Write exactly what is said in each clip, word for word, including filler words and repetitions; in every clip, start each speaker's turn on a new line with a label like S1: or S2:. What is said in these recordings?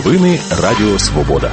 S1: Новини Радіо Свобода.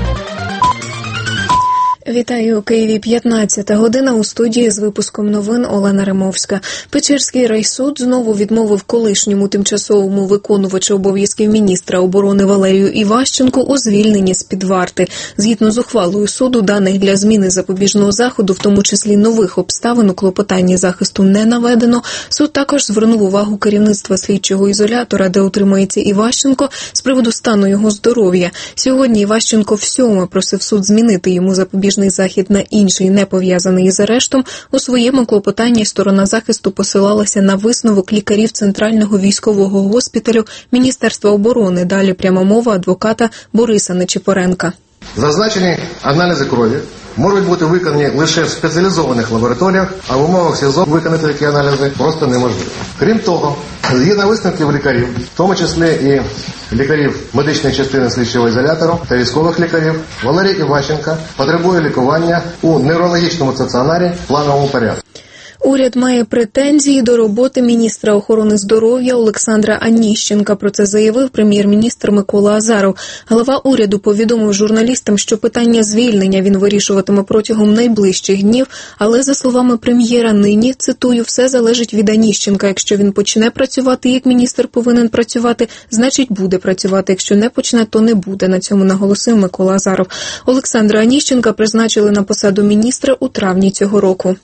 S2: Вітаю, у Києві п'ятнадцята година, у студії з випуском новин Олена Римовська. Печерський райсуд знову відмовив колишньому тимчасовому виконувачу обов'язків міністра оборони Валерію Іващенку у звільненні з-під варти. Згідно з ухвалою суду, даних для зміни запобіжного заходу, в тому числі нових обставин у клопотанні захисту, не наведено. Суд також звернув увагу керівництва слідчого ізолятора, де утримується Іващенко, з приводу стану його здоров'я. Сьогодні Іващенко всьоме просив суд змінити йому запобіжний захід на інший, не пов'язаний із арештом. У своєму клопотанні сторона захисту посилалася на висновок лікарів Центрального військового госпіталю Міністерства оборони. Далі пряма мова адвоката Бориса Нечипоренка.
S3: Зазначені аналізи крові можуть бути виконані лише в спеціалізованих лабораторіях, а в умовах СІЗО виконати такі аналізи просто неможливо. Крім того, згідно висновків лікарів, в тому числі і лікарів медичної частини слідчого ізолятору та військових лікарів, Валерій Іващенко потребує лікування у неврологічному стаціонарі в плановому порядку.
S2: Уряд має претензії до роботи міністра охорони здоров'я Олександра Аніщенка. Про це заявив прем'єр-міністр Микола Азаров. Голова уряду повідомив журналістам, що питання звільнення він вирішуватиме протягом найближчих днів, але, за словами прем'єра, нині, цитую, все залежить від Аніщенка. Якщо він почне працювати, як міністр повинен працювати, значить буде працювати. Якщо не почне, то не буде. На цьому наголосив Микола Азаров. Олександра Аніщенка призначили на посаду міністра у травні цього року.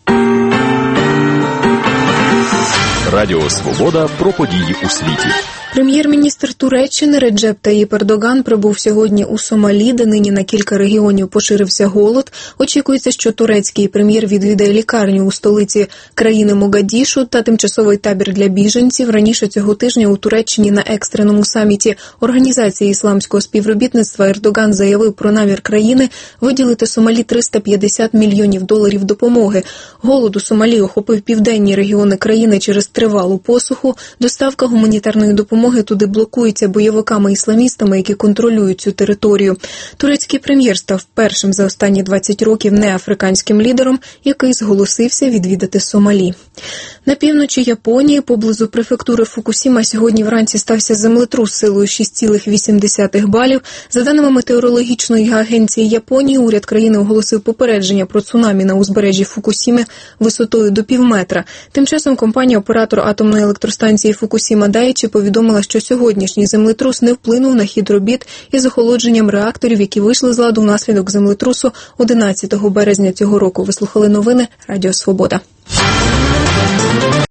S1: Радіо Свобода про події у світі.
S2: Прем'єр-міністр Туреччини Реджеп Таїп Ердоган прибув сьогодні у Сомалі, де нині на кілька регіонів поширився голод. Очікується, що турецький прем'єр відвідає лікарню у столиці країни Могадішу та тимчасовий табір для біженців. Раніше цього тижня у Туреччині на екстреному саміті Організації ісламського співробітництва Ердоган заявив про намір країни виділити Сомалі триста п'ятдесят мільйонів доларів допомоги. Голод у Сомалі охопив південні регіони країни через тривалу посуху. Доставка гуманітарної допомоги туди блокується бойовиками-ісламістами, які контролюють цю територію. Турецький прем'єр став першим за останні двадцять років неафриканським лідером, який зголосився відвідати Сомалі. На півночі Японії, поблизу префектури Фукусіма, сьогодні вранці стався землетрус силою шість цілих вісім десятих балів. За даними метеорологічної агенції Японії, уряд країни оголосив попередження про цунамі на узбережжі Фукусіми висотою до півметра. Тим часом компанія-оператор атомної електростанції Фукусіма Дайчі повідомила, що сьогоднішній землетрус не вплинув на хід робіт із охолодженням реакторів, які вийшли з ладу внаслідок землетрусу одинадцятого березня цього року. Ви слухали новини Радіо Свобода.